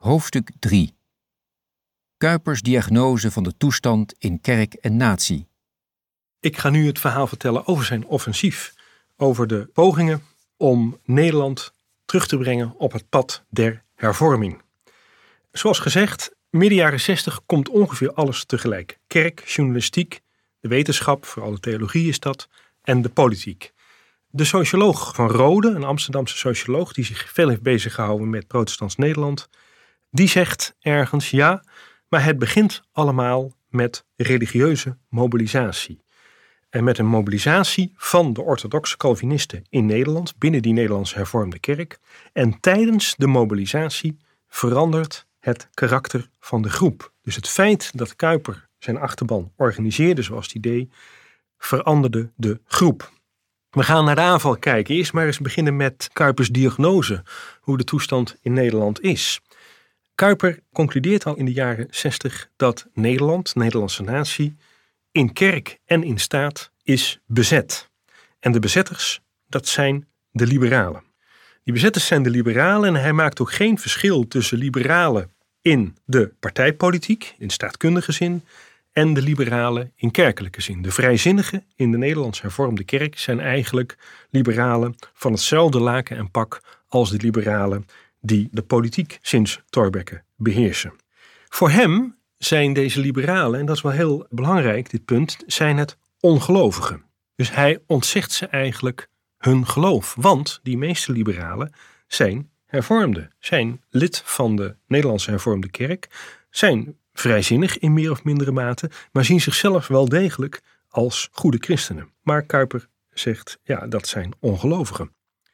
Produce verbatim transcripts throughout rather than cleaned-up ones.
Hoofdstuk drie. Kuypers' diagnose van de toestand in kerk en natie. Ik ga nu het verhaal vertellen over zijn offensief. Over de pogingen om Nederland terug te brengen op het pad der hervorming. Zoals gezegd, midden jaren zestig komt ongeveer alles tegelijk. Kerk, journalistiek, de wetenschap, vooral de theologie is dat, en de politiek. De socioloog Van Rode, een Amsterdamse socioloog die zich veel heeft bezig gehouden met protestants Nederland, die zegt ergens ja, maar het begint allemaal met religieuze mobilisatie. En met een mobilisatie van de orthodoxe Calvinisten in Nederland, binnen die Nederlandse hervormde kerk. En tijdens de mobilisatie verandert het karakter van de groep. Dus het feit dat Kuyper zijn achterban organiseerde zoals hij deed, veranderde de groep. We gaan naar de aanval kijken. Eerst maar eens beginnen met Kuypers' diagnose, hoe de toestand in Nederland is. Kuyper concludeert al in de jaren zestig dat Nederland, de Nederlandse natie, in kerk en in staat is bezet. En de bezetters, dat zijn de liberalen. Die bezetters zijn de liberalen en hij maakt ook geen verschil tussen liberalen in de partijpolitiek, in staatkundige zin, en de liberalen in kerkelijke zin. De vrijzinnigen in de Nederlands hervormde kerk zijn eigenlijk liberalen van hetzelfde laken en pak als de liberalen die de politiek sinds Thorbecke beheersen. Voor hem zijn deze liberalen, en dat is wel heel belangrijk, dit punt, zijn het ongelovigen. Dus hij ontzegt ze eigenlijk hun geloof. Want die meeste liberalen zijn hervormden, zijn lid van de Nederlandse hervormde kerk, zijn vrijzinnig in meer of mindere mate, maar zien zichzelf wel degelijk als goede christenen. Maar Kuyper zegt, ja, dat zijn ongelovigen.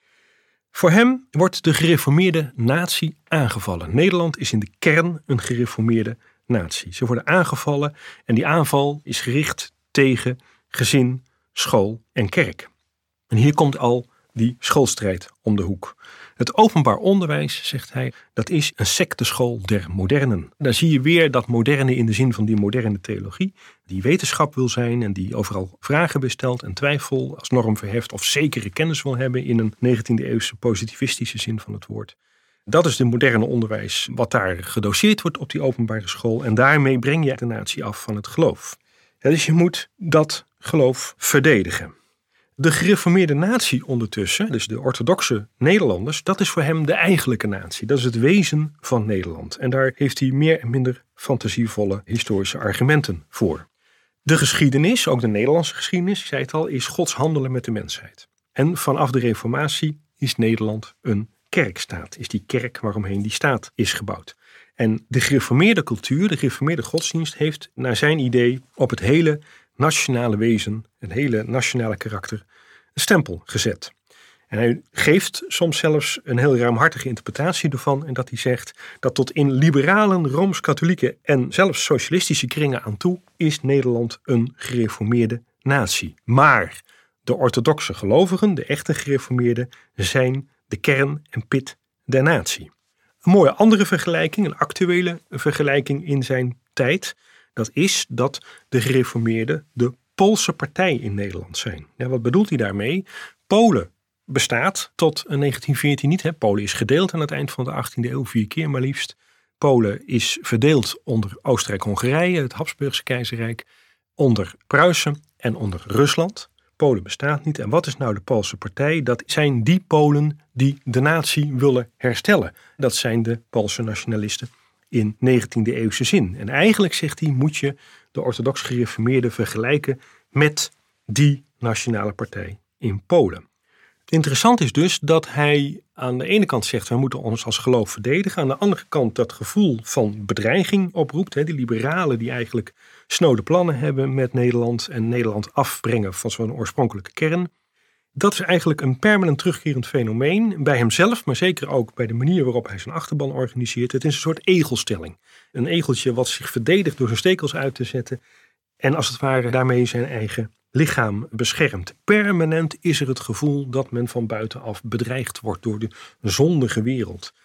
Voor hem wordt de gereformeerde natie aangevallen. Nederland is in de kern een gereformeerde natie. Ze worden aangevallen en die aanval is gericht tegen gezin, school en kerk. En hier komt al die schoolstrijd om de hoek. Het openbaar onderwijs, zegt hij, dat is een secteschool der modernen. Daar zie je weer dat moderne in de zin van die moderne theologie, die wetenschap wil zijn en die overal vragen bestelt en twijfel als norm verheft of zekere kennis wil hebben in een negentiende eeuwse positivistische zin van het woord. Dat is de moderne onderwijs wat daar gedoseerd wordt op die openbare school en daarmee breng je de natie af van het geloof. Ja, dus je moet dat geloof verdedigen. De gereformeerde natie ondertussen, dus de orthodoxe Nederlanders, dat is voor hem de eigenlijke natie. Dat is het wezen van Nederland. En daar heeft hij meer en minder fantasievolle historische argumenten voor. De geschiedenis, ook de Nederlandse geschiedenis, ik zei het al, is Gods handelen met de mensheid. En vanaf de reformatie is Nederland een kerkstaat. Is die kerk waaromheen die staat is gebouwd. En de gereformeerde cultuur, de gereformeerde godsdienst heeft naar zijn idee op het hele nationale wezen, het hele nationale karakter, een stempel gezet. En hij geeft soms zelfs een heel ruimhartige interpretatie ervan. En dat hij zegt dat tot in liberalen, rooms-katholieke en zelfs socialistische kringen aan toe is Nederland een gereformeerde natie. Maar de orthodoxe gelovigen, de echte gereformeerden, zijn de kern en pit der natie. Een mooie andere vergelijking, een actuele vergelijking in zijn tijd, dat is dat de gereformeerden de Poolse partij in Nederland zijn. Ja, wat bedoelt hij daarmee? Polen bestaat tot negentien veertien niet. Hè. Polen is gedeeld aan het eind van de achttiende eeuw, vier keer maar liefst. Polen is verdeeld onder Oostenrijk-Hongarije, het Habsburgse keizerrijk, onder Pruisen en onder Rusland. Polen bestaat niet. En wat is nou de Poolse partij? Dat zijn die Polen die de natie willen herstellen. Dat zijn de Poolse nationalisten in negentiende eeuwse zin. En eigenlijk, zegt hij, moet je de orthodox gereformeerden vergelijken met die nationale partij in Polen. Interessant is dus dat hij aan de ene kant zegt, we moeten ons als geloof verdedigen. Aan de andere kant dat gevoel van bedreiging oproept. Hè, die liberalen die eigenlijk snode plannen hebben met Nederland en Nederland afbrengen van zo'n oorspronkelijke kern. Dat is eigenlijk een permanent terugkerend fenomeen bij hemzelf, maar zeker ook bij de manier waarop hij zijn achterban organiseert. Het is een soort egelstelling. Een egeltje wat zich verdedigt door zijn stekels uit te zetten en als het ware daarmee zijn eigen lichaam beschermt. Permanent is er het gevoel dat men van buitenaf bedreigd wordt door de zondige wereld.